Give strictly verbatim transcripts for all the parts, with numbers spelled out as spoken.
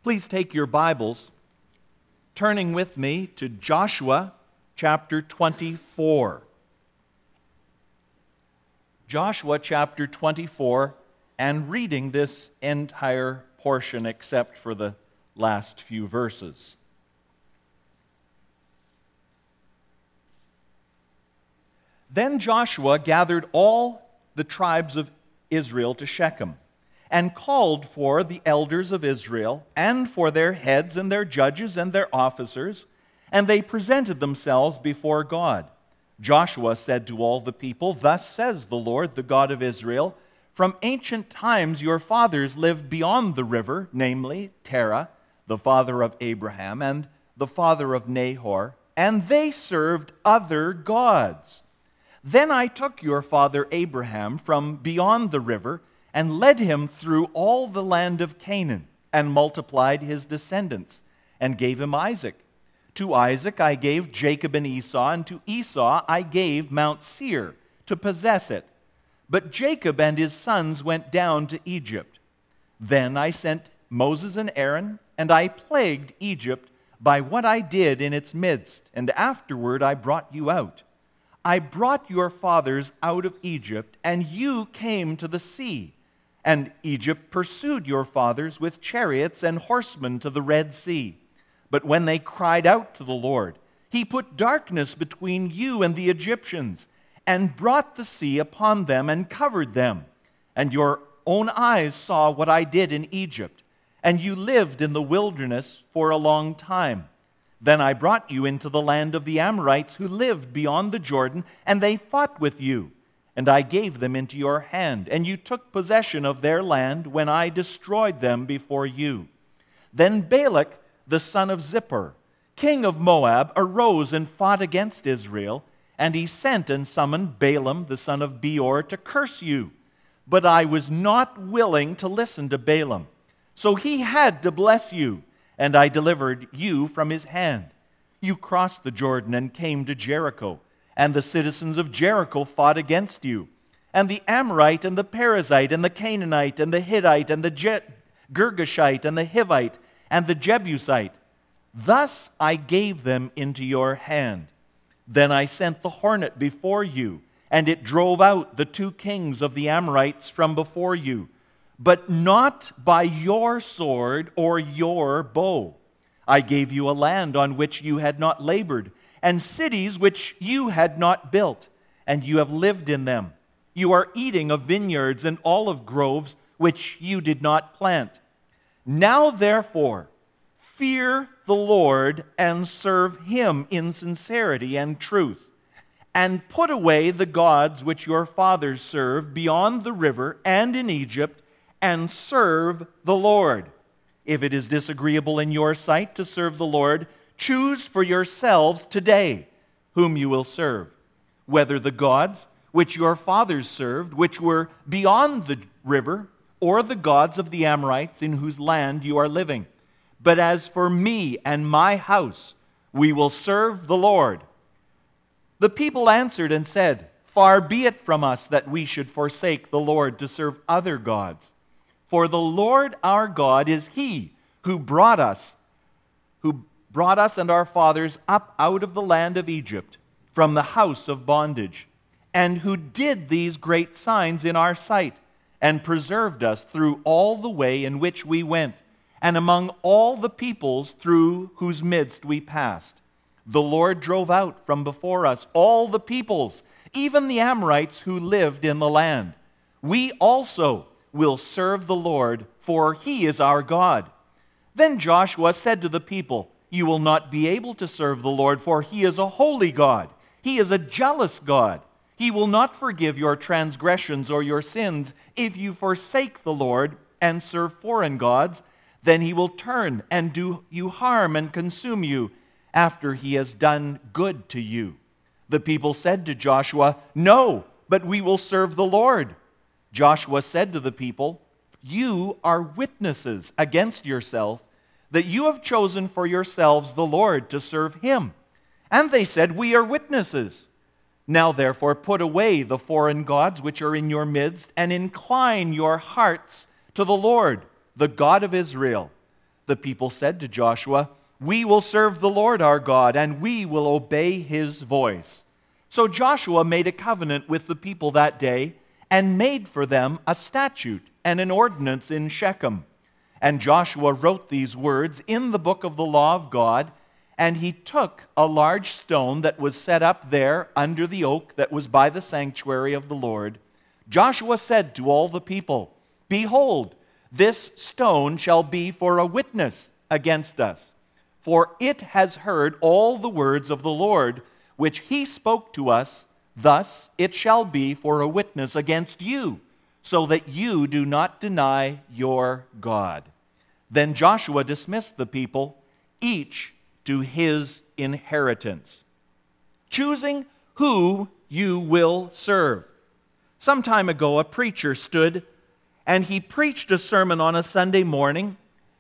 Please take your Bibles, turning with me to Joshua chapter twenty-four. Joshua chapter twenty-four, and reading this entire portion except for the last few verses. Then Joshua gathered all the tribes of Israel to Shechem, and called for the elders of Israel, and for their heads and their judges and their officers, and they presented themselves before God. Joshua said to all the people, "Thus says the Lord, the God of Israel, from ancient times your fathers lived beyond the river, namely Terah, the father of Abraham, and the father of Nahor, and they served other gods. Then I took your father Abraham from beyond the river, and led him through all the land of Canaan, and multiplied his descendants, and gave him Isaac. To Isaac I gave Jacob and Esau, and to Esau I gave Mount Seir, to possess it. But Jacob and his sons went down to Egypt. Then I sent Moses and Aaron, and I plagued Egypt by what I did in its midst, and afterward I brought you out. I brought your fathers out of Egypt, and you came to the sea. And Egypt pursued your fathers with chariots and horsemen to the Red Sea. But when they cried out to the Lord, he put darkness between you and the Egyptians, and brought the sea upon them and covered them. And your own eyes saw what I did in Egypt, and you lived in the wilderness for a long time. Then I brought you into the land of the Amorites who lived beyond the Jordan, and they fought with you. And I gave them into your hand, and you took possession of their land when I destroyed them before you. Then Balak, the son of Zippor, king of Moab, arose and fought against Israel, and he sent and summoned Balaam, the son of Beor, to curse you. But I was not willing to listen to Balaam. So he had to bless you, and I delivered you from his hand. You crossed the Jordan and came to Jericho. And the citizens of Jericho fought against you. And the Amorite and the Perizzite and the Canaanite and the Hittite and the Je- Girgashite and the Hivite and the Jebusite. Thus I gave them into your hand. Then I sent the hornet before you, and it drove out the two kings of the Amorites from before you, but not by your sword or your bow. I gave you a land on which you had not labored, and cities which you had not built, and you have lived in them. You are eating of vineyards and olive groves which you did not plant. Now therefore, fear the Lord and serve him in sincerity and truth, and put away the gods which your fathers served beyond the river and in Egypt, and serve the Lord. If it is disagreeable in your sight to serve the Lord, choose for yourselves today whom you will serve, whether the gods which your fathers served, which were beyond the river, or the gods of the Amorites in whose land you are living. But as for me and my house, we will serve the Lord." The people answered and said, "Far be it from us that we should forsake the Lord to serve other gods. For the Lord our God is he who brought us, who brought us and our fathers up out of the land of Egypt, from the house of bondage, and who did these great signs in our sight, and preserved us through all the way in which we went, and among all the peoples through whose midst we passed. The Lord drove out from before us all the peoples, even the Amorites who lived in the land. We also will serve the Lord, for he is our God." Then Joshua said to the people, "You will not be able to serve the Lord, for he is a holy God. He is a jealous God. He will not forgive your transgressions or your sins if you forsake the Lord and serve foreign gods. Then he will turn and do you harm and consume you after he has done good to you." The people said to Joshua, "No, but we will serve the Lord." Joshua said to the people, "You are witnesses against yourself that you have chosen for yourselves the Lord to serve him." And they said, "We are witnesses." Now therefore put away the foreign gods which are in your midst, and incline your hearts to the Lord, the God of Israel. The people said to Joshua, "We will serve the Lord our God, and we will obey his voice." So Joshua made a covenant with the people that day and made for them a statute and an ordinance in Shechem. And Joshua wrote these words in the book of the law of God, and he took a large stone that was set up there under the oak that was by the sanctuary of the Lord. Joshua said to all the people, "Behold, this stone shall be for a witness against us, for it has heard all the words of the Lord, which he spoke to us. Thus it shall be for a witness against you, so that you do not deny your God." Then Joshua dismissed the people, each to his inheritance, choosing who you will serve. Some time ago, a preacher stood and he preached a sermon on a Sunday morning,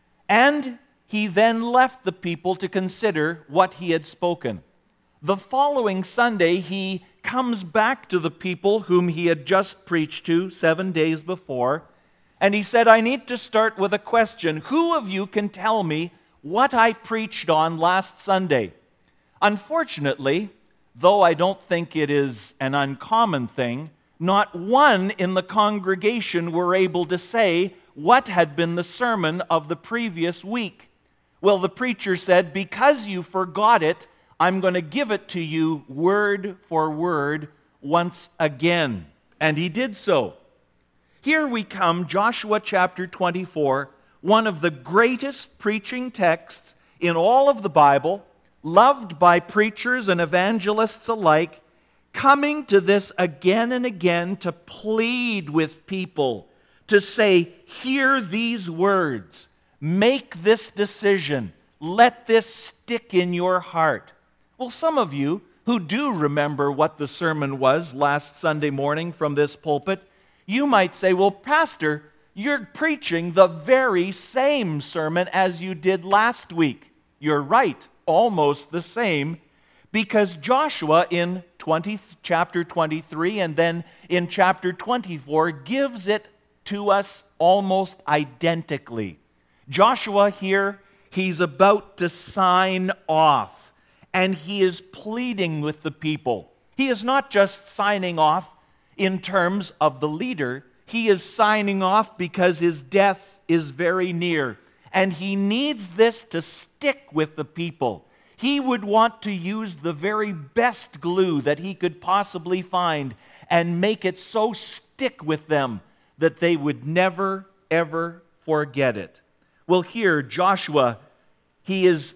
and he then left the people to consider what he had spoken. The following Sunday, he comes back to the people whom he had just preached to seven days before, and he said, "I need to start with a question. Who of you can tell me what I preached on last Sunday?" Unfortunately, though I don't think it is an uncommon thing, not one in the congregation were able to say what had been the sermon of the previous week. Well, the preacher said, "Because you forgot it, I'm going to give it to you word for word once again." And he did so. Here we come, Joshua chapter twenty-four, one of the greatest preaching texts in all of the Bible, loved by preachers and evangelists alike, coming to this again and again to plead with people, to say, hear these words, make this decision, let this stick in your heart. Well, some of you who do remember what the sermon was last Sunday morning from this pulpit, you might say, "Well, Pastor, you're preaching the very same sermon as you did last week." You're right, almost the same, because Joshua in twenty, chapter twenty-three and then in chapter twenty-four gives it to us almost identically. Joshua here, he's about to sign off, and he is pleading with the people. He is not just signing off in terms of the leader, he is signing off because his death is very near, and he needs this to stick with the people. He would want to use the very best glue that he could possibly find and make it so stick with them that they would never, ever forget it. Well, here, Joshua, he is,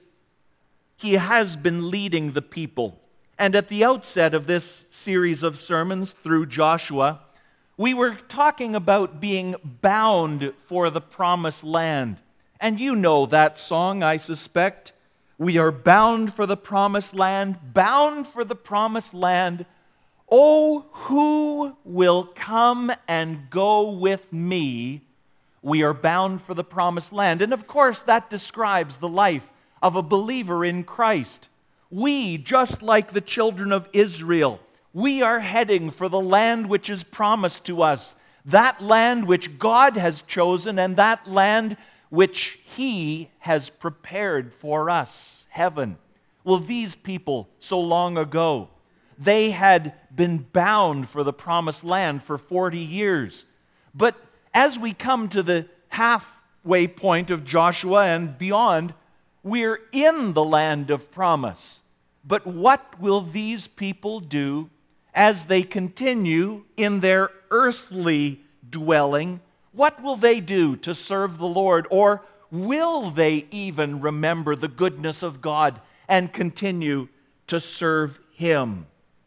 he has been leading the people. And at the outset of this series of sermons through Joshua, we were talking about being bound for the promised land. And you know that song, I suspect. We are bound for the promised land, bound for the promised land. Oh, who will come and go with me? We are bound for the promised land. And of course, that describes the life of a believer in Christ. We, just like the children of Israel, we are heading for the land which is promised to us, that land which God has chosen and that land which He has prepared for us, heaven. Well, these people, so long ago, they had been bound for the promised land for forty years. But as we come to the halfway point of Joshua and beyond, we're in the land of promise. But what will these people do as they continue in their earthly dwelling? What will they do to serve the Lord? Or will they even remember the goodness of God and continue to serve Him?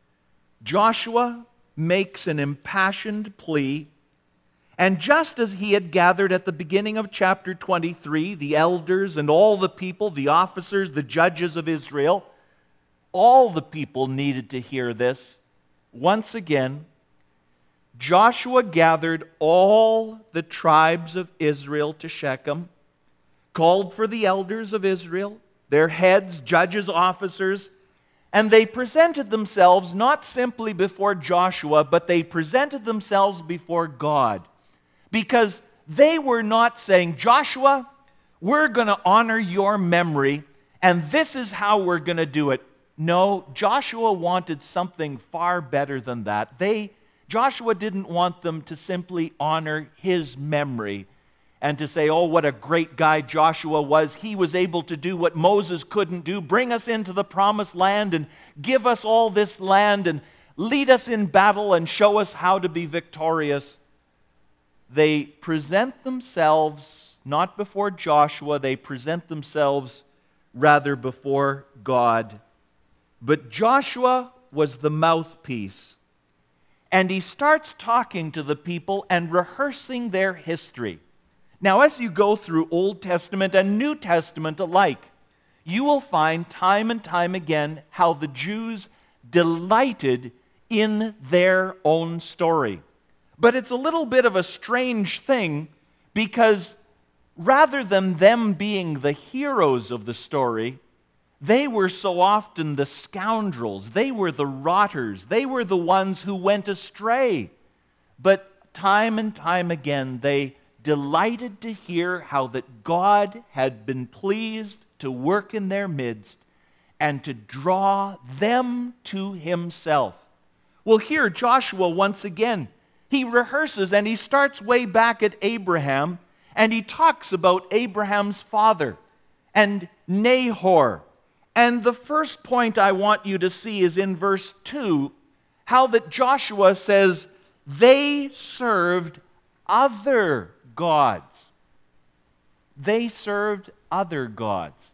Joshua makes an impassioned plea, and just as he had gathered at the beginning of chapter twenty-three, the elders and all the people, the officers, the judges of Israel, all the people needed to hear this. Once again, Joshua gathered all the tribes of Israel to Shechem, called for the elders of Israel, their heads, judges, officers, and they presented themselves not simply before Joshua, but they presented themselves before God, because they were not saying, "Joshua, we're going to honor your memory, and this is how we're going to do it. No, Joshua wanted something far better than that. They, Joshua didn't want them to simply honor his memory and to say, oh, what a great guy Joshua was. He was able to do what Moses couldn't do, bring us into the promised land and give us all this land and lead us in battle and show us how to be victorious. They present themselves not before Joshua, they present themselves rather before God. But Joshua was the mouthpiece, and he starts talking to the people and rehearsing their history. Now, as you go through Old Testament and New Testament alike, you will find time and time again how the Jews delighted in their own story. But it's a little bit of a strange thing, because rather than them being the heroes of the story, they were so often the scoundrels. They were the rotters. They were the ones who went astray. But time and time again, they delighted to hear how that God had been pleased to work in their midst and to draw them to himself. Well, here Joshua once again, he rehearses and he starts way back at Abraham, and he talks about Abraham's father and Nahor. And the first point I want you to see is in verse two, how that Joshua says they served other gods. They served other gods.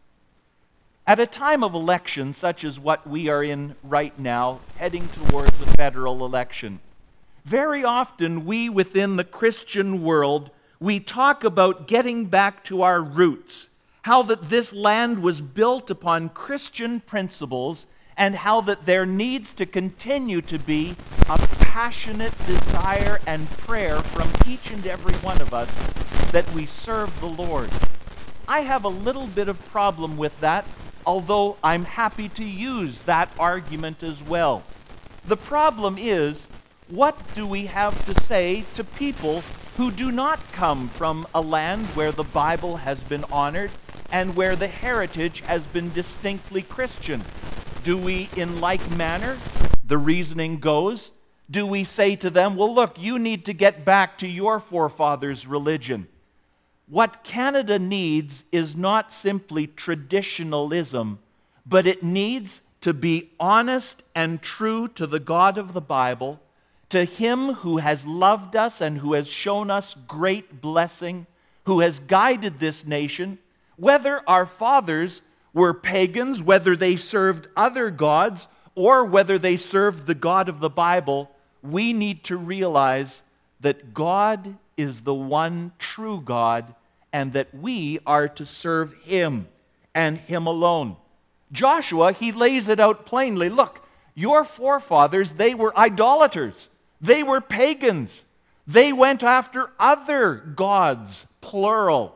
At a time of election such as what we are in right now, heading towards a federal election, very often we within the Christian world, we talk about getting back to our roots, how that this land was built upon Christian principles, and how that there needs to continue to be a passionate desire and prayer from each and every one of us that we serve the Lord. I have a little bit of problem with that, although I'm happy to use that argument as well. The problem is, what do we have to say to people who do not come from a land where the Bible has been honored and where the heritage has been distinctly Christian? Do we, in like manner, the reasoning goes, do we say to them, well, look, you need to get back to your forefathers' religion? What Canada needs is not simply traditionalism, but it needs to be honest and true to the God of the Bible, to him who has loved us and who has shown us great blessing, who has guided this nation. Whether our fathers were pagans, whether they served other gods, or whether they served the God of the Bible, we need to realize that God is the one true God, and that we are to serve him and him alone. Joshua, he lays it out plainly. Look, your forefathers, they were idolaters. They were pagans. They went after other gods, plural.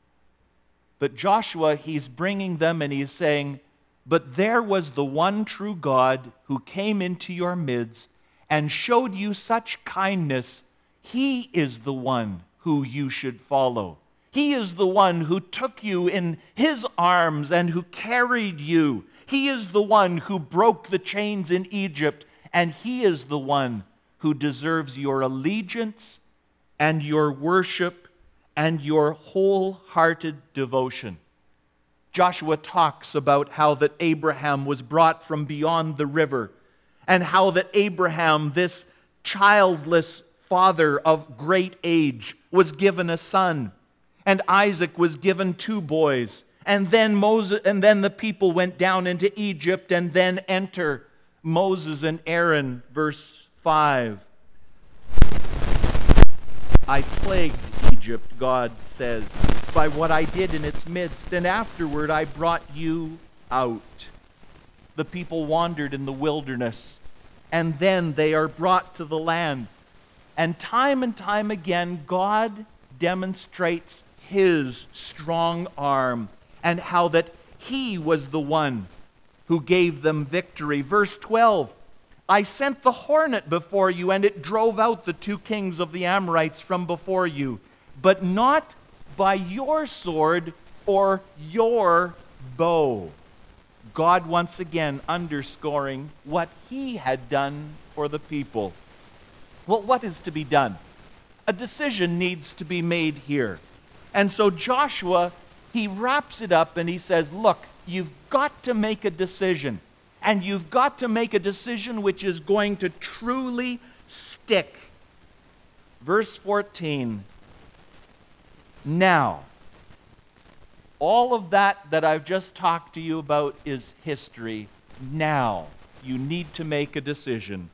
But Joshua, he's bringing them and he's saying, but there was the one true God who came into your midst and showed you such kindness. He is the one who you should follow. He is the one who took you in his arms and who carried you. He is the one who broke the chains in Egypt, and he is the one who deserves your allegiance and your worship and your wholehearted devotion. Joshua talks about how that Abraham was brought from beyond the river, and how that Abraham, this childless father of great age, was given a son, and Isaac was given two boys, and then Moses, and then the people went down into Egypt, and then enter Moses and Aaron, verse five. I plagued Egypt, God says, by what I did in its midst, and afterward I brought you out. The people wandered in the wilderness, and then they are brought to the land. And time and time again, God demonstrates his strong arm and how that he was the one who gave them victory. Verse twelve, I sent the hornet before you, and it drove out the two kings of the Amorites from before you, but not by your sword or your bow. God once again underscoring what he had done for the people. Well, what is to be done? A decision needs to be made here. And so Joshua, he wraps it up and he says, look, you've got to make a decision. And you've got to make a decision which is going to truly stick. Verse fourteen. Now, all of that that I've just talked to you about is history. Now, you need to make a decision.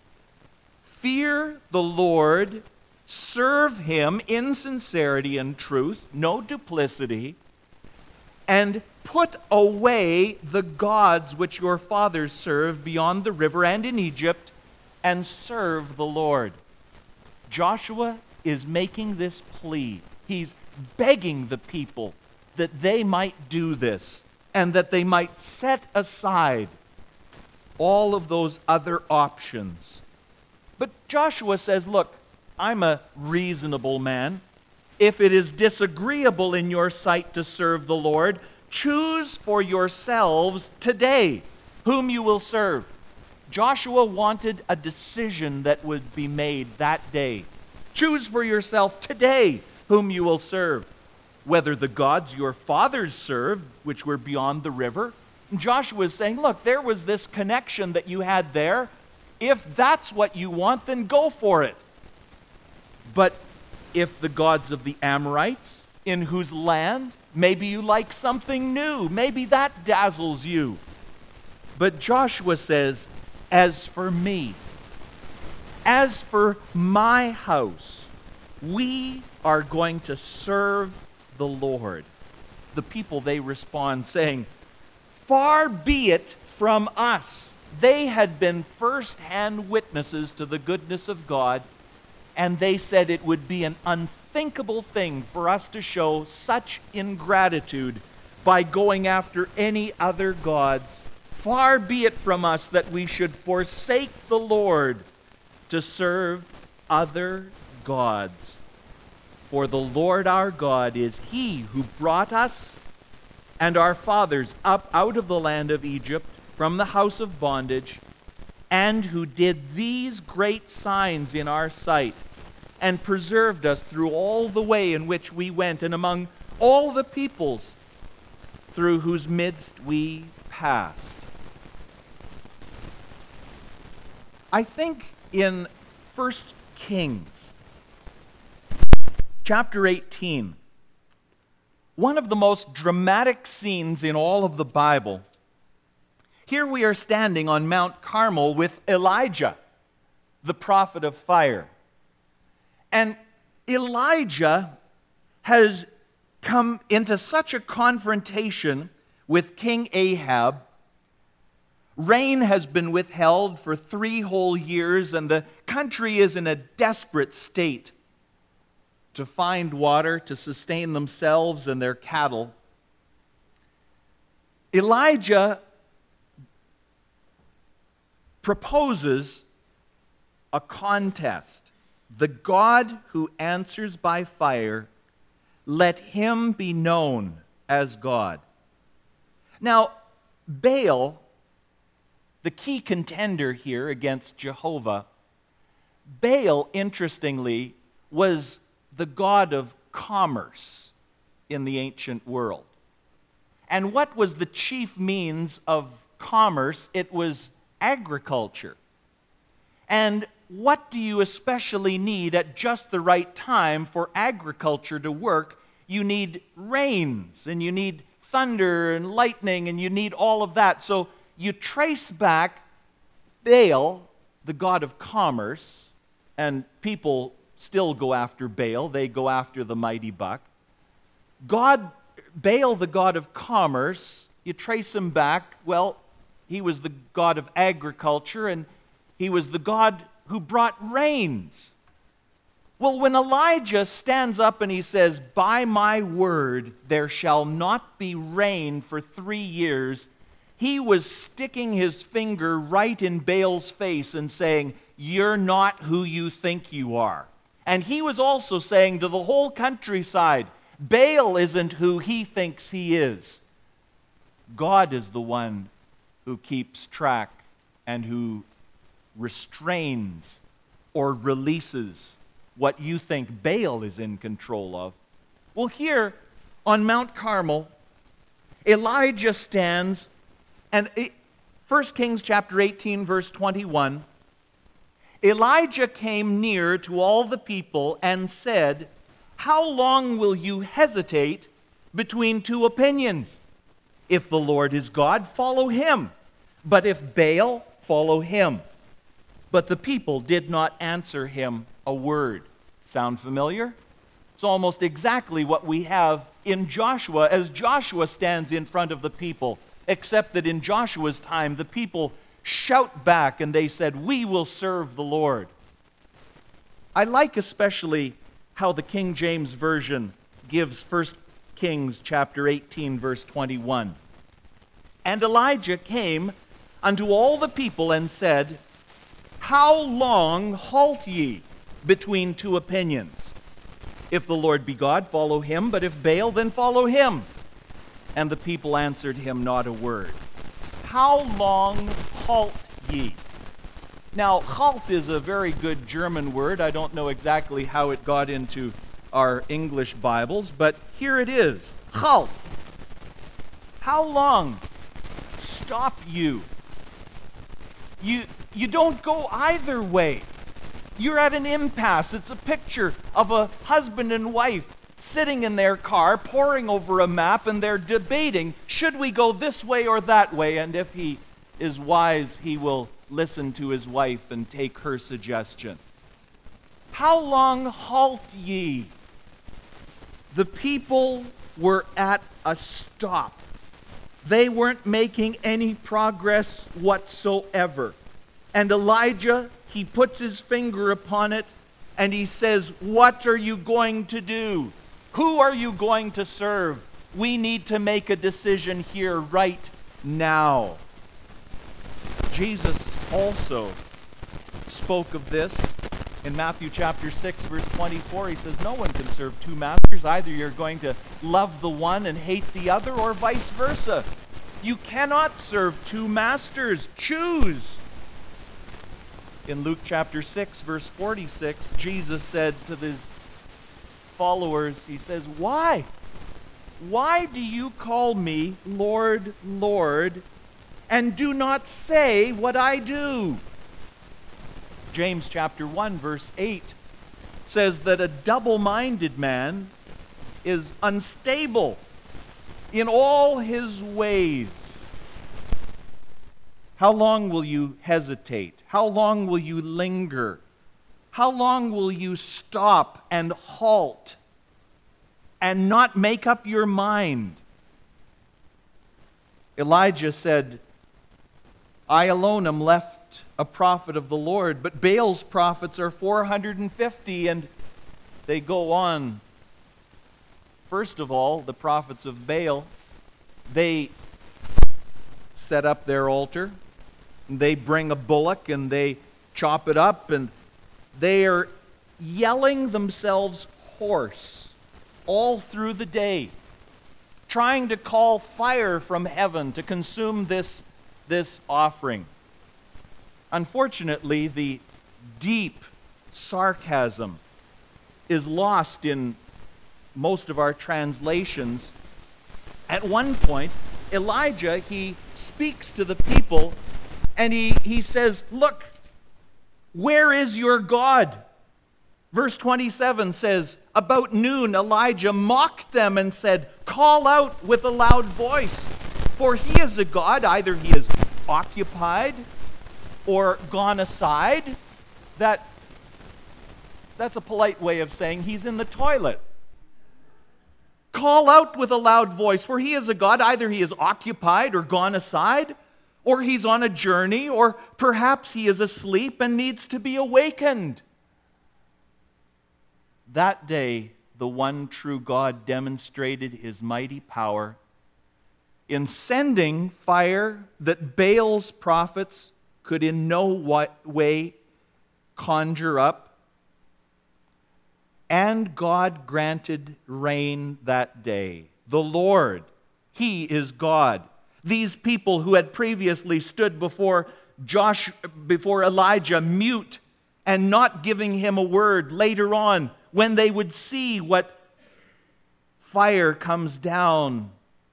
Fear the Lord, serve him in sincerity and truth, no duplicity, and put away the gods which your fathers served beyond the river and in Egypt, and serve the Lord. Joshua is making this plea. He's begging the people that they might do this and that they might set aside all of those other options. But Joshua says, look, I'm a reasonable man. If it is disagreeable in your sight to serve the Lord, choose for yourselves today whom you will serve. Joshua wanted a decision that would be made that day. Choose for yourself today whom you will serve, whether the gods your fathers served, which were beyond the river. And Joshua is saying, look, there was this connection that you had there. If that's what you want, then go for it. But if the gods of the Amorites, in whose land, maybe you like something new, maybe that dazzles you. But Joshua says, as for me, as for my house, we are going to serve the Lord. The people, they respond saying, far be it from us. They had been first-hand witnesses to the goodness of God, and they said it would be an unthinkable thing for us to show such ingratitude by going after any other gods. Far be it from us that we should forsake the Lord to serve other gods. For the Lord our God is he who brought us and our fathers up out of the land of Egypt from the house of bondage, and who did these great signs in our sight, and preserved us through all the way in which we went, and among all the peoples through whose midst we passed. I think in First Kings, chapter eighteen, one of the most dramatic scenes in all of the Bible. Here we are standing on Mount Carmel with Elijah, the prophet of fire. And Elijah has come into such a confrontation with King Ahab. Rain has been withheld for three whole years, and the country is in a desperate state to find water to sustain themselves and their cattle. Elijah proposes a contest. The God who answers by fire, let him be known as God. Now, Baal, the key contender here against Jehovah, Baal, interestingly, was the god of commerce in the ancient world. And what was the chief means of commerce? It was agriculture. And what do you especially need at just the right time for agriculture to work? You need rains, and you need thunder and lightning, and you need all of that. So you trace back Baal, the god of commerce, and people still go after Baal. They go after the mighty buck. God, Baal, the god of commerce, you trace him back, well, he was the god of agriculture, and he was the god who brought rains. Well, when Elijah stands up and he says, by my word, there shall not be rain for three years, he was sticking his finger right in Baal's face and saying, you're not who you think you are. And he was also saying to the whole countryside, Baal isn't who he thinks he is. God is the one who keeps track and who restrains or releases what you think Baal is in control of. Well, here on Mount Carmel, Elijah stands, and First Kings chapter eighteen, verse twenty-one, Elijah came near to all the people and said, "How long will you hesitate between two opinions? If the Lord is God, follow him. But if Baal, follow him." But the people did not answer him a word. Sound familiar? It's almost exactly what we have in Joshua as Joshua stands in front of the people, except that in Joshua's time, the people shout back and they said, "We will serve the Lord." I like especially how the King James Version gives First Kings chapter eighteen, verse twenty-one. "And Elijah came unto all the people and said, How long halt ye between two opinions? If the Lord be God, follow him, but if Baal, then follow him. And the people answered him not a word." How long halt ye? Now, halt is a very good German word. I don't know exactly how it got into our English Bibles, but here it is. Halt. How long? Stop you. You, you don't go either way. You're at an impasse. It's a picture of a husband and wife sitting in their car, poring over a map, and they're debating, should we go this way or that way? And if he is wise, he will listen to his wife and take her suggestion. How long halt ye? The people were at a stop. They weren't making any progress whatsoever. And Elijah, he puts his finger upon it and he says, "What are you going to do? Who are you going to serve? We need to make a decision here right now." Jesus also spoke of this in Matthew chapter six, verse twenty-four. He says, "No one can serve two masters. Either you're going to love the one and hate the other, or vice versa. You cannot serve two masters. Choose." In Luke chapter six, verse forty-six, Jesus said to his followers, he says, Why? Why do you call me Lord, Lord, and do not say what I do? James chapter one, verse eight says that a double-minded man is unstable in all his ways. How long will you hesitate? How long will you linger? How long will you stop and halt and not make up your mind? Elijah said, "I alone am left a prophet of the Lord, but Baal's prophets are four hundred fifty, and they go on. First of all, the prophets of Baal, they set up their altar. They bring a bullock and they chop it up, and they are yelling themselves hoarse all through the day, trying to call fire from heaven to consume this, this offering. Unfortunately, the deep sarcasm is lost in most of our translations. At one point, Elijah, he speaks to the people and he, he says, "Look, where is your God?" Verse twenty-seven says, "About noon Elijah mocked them and said, 'Call out with a loud voice, for he is a god. Either he is occupied or gone aside.'" That, that's a polite way of saying he's in the toilet. "Call out with a loud voice, for he is a god. Either he is occupied or gone aside, or he's on a journey, or perhaps he is asleep and needs to be awakened." That day, the one true God demonstrated his mighty power in sending fire that Baal's prophets could in no way conjure up. And God granted rain that day. The Lord, He is God. These people who had previously stood before Josh, before Elijah, mute and not giving him a word, later on, when they would see what fire comes down,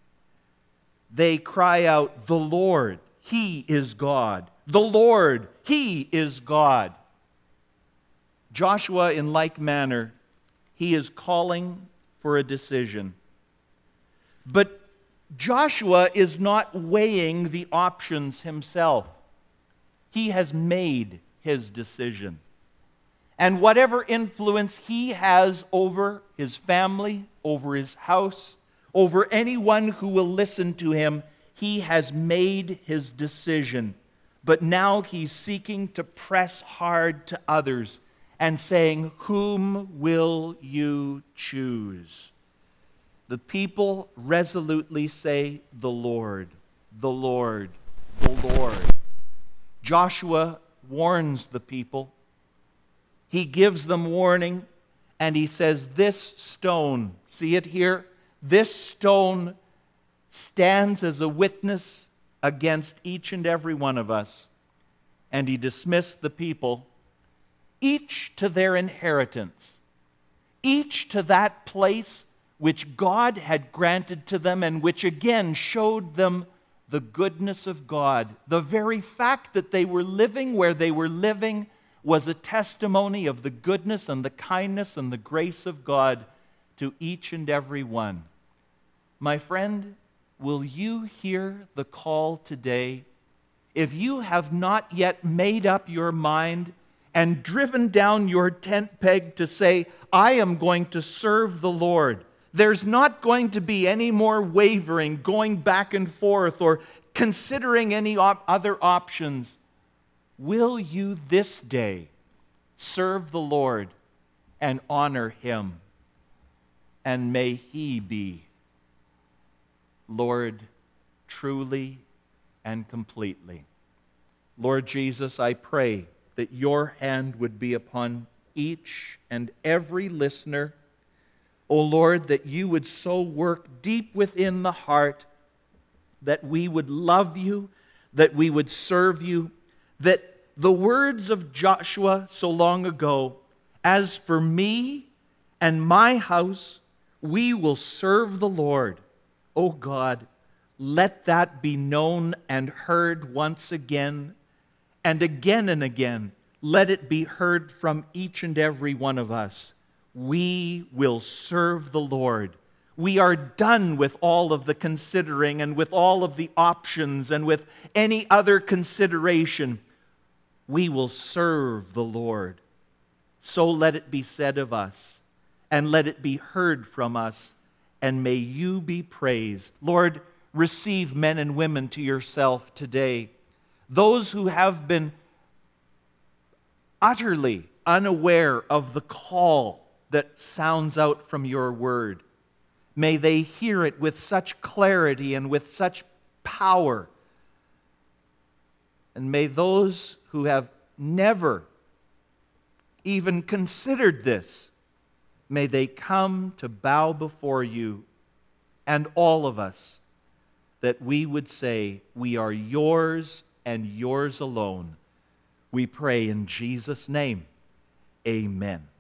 they cry out, "The Lord, He is God. The Lord, He is God." Joshua, in like manner, he is calling for a decision. But Joshua is not weighing the options himself. He has made his decision. And whatever influence he has over his family, over his house, over anyone who will listen to him, he has made his decision. But now he's seeking to press hard to others and saying, "Whom will you choose?" The people resolutely say, "The Lord, the Lord, the Lord." Joshua warns the people. He gives them warning, and he says, "This stone," see it here? "This stone stands as a witness against each and every one of us." And he dismissed the people, each to their inheritance, each to that place which God had granted to them and which again showed them the goodness of God. The very fact that they were living where they were living was a testimony of the goodness and the kindness and the grace of God to each and every one. My friend, will you hear the call today? If you have not yet made up your mind and driven down your tent peg to say, "I am going to serve the Lord," there's not going to be any more wavering, going back and forth, or considering any op- other options. Will you this day serve the Lord and honor Him? And may He be Lord truly and completely. Lord Jesus, I pray that your hand would be upon each and every listener. O Lord, that you would so work deep within the heart that we would love you, that we would serve you, that the words of Joshua so long ago, "As for me and my house, we will serve the Lord." O God, let that be known and heard once again, and again and again. Let it be heard from each and every one of us. We will serve the Lord. We are done with all of the considering and with all of the options and with any other consideration. We will serve the Lord. So let it be said of us, and let it be heard from us, and may you be praised. Lord, receive men and women to yourself today. Those who have been utterly unaware of the call that sounds out from your word, may they hear it with such clarity and with such power. And may those who have never even considered this, may they come to bow before you, and all of us, that we would say, "We are yours and yours alone." We pray in Jesus' name. Amen.